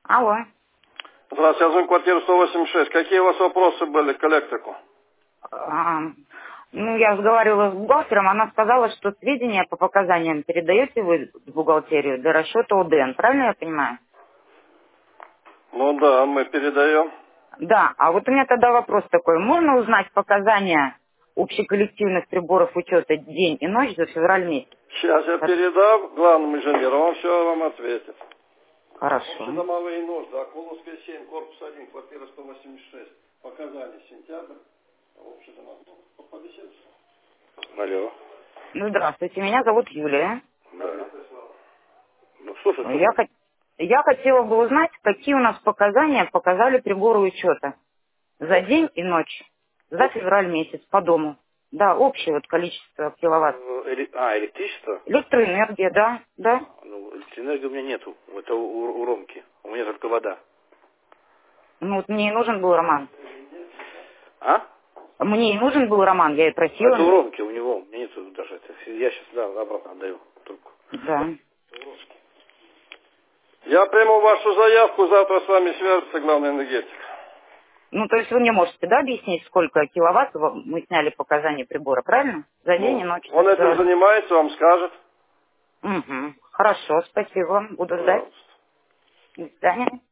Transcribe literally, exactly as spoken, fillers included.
Алло. Здравствуйте, я звоню квартиру сто восемьдесят шесть. Какие у вас вопросы были к электрику? А, ну, я разговаривала с бухгалтером, она сказала, что сведения по показаниям передаете вы в бухгалтерию для расчета ОДН. Правильно я понимаю? Ну да, мы передаем. Да, а вот у меня тогда вопрос такой. Можно узнать показания общеколлективных приборов учета день и ночь за февраль месяц? Сейчас я передам главному инженеру, он все вам ответит. Хорошо. Общедомовые нужды. Акуловская семь, корпус один, квартира сто восемьдесят шесть. Показания сентябрь. Общедомовые. Алло. Ну, здравствуйте, меня зовут Юлия. Да. Ну, слушай, слушай. Я, хот- я хотела бы узнать, какие у нас показания показали приборы учета за день и ночь, за февраль месяц по дому. Да, общее вот количество киловатт. Эли- А, электричество? Электроэнергия, да, да. Ну, электроэнергии у меня нету. Это у, у Ромки. У меня только вода. Ну вот мне и нужен был роман. А? Мне и нужен был роман, я и просила. Это у Ромки, у него. У меня нету даже это. Я сейчас, да, обратно отдаю трубку. Да. Я приму вашу заявку, завтра с вами свяжется главный энергетик. Ну, то есть вы мне можете, да, объяснить, сколько киловатт мы сняли показания прибора, правильно? За день и Ну, ночь. он этим занимается, вам скажет. Угу. Хорошо, спасибо. Буду ждать. Пожалуйста. До свидания.